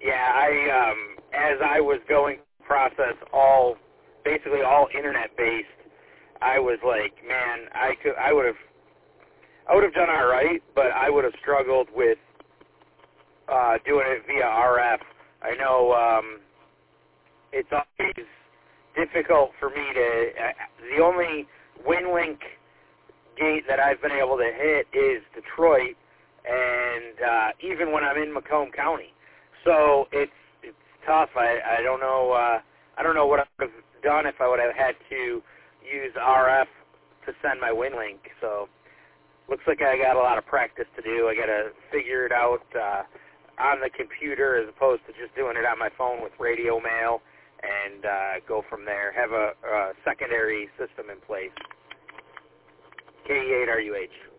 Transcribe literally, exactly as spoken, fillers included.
Yeah, I um, as I was going to process all, basically all internet-based, I was like, man, I could, I would have, I would have done all right, but I would have struggled with uh, doing it via R F. I know um, it's always difficult for me to. Uh, the only WinLink gate that I've been able to hit is Detroit, and uh, even when I'm in Macomb County, so it's it's tough. I I don't know. Uh, I don't know what I would have done if I would have had to use R F to send my WinLink. So looks like I got a lot of practice to do. I got to figure it out uh, on the computer as opposed to just doing it on my phone with radio mail, and uh, go from there. Have a, a secondary system in place. K E eight R U H.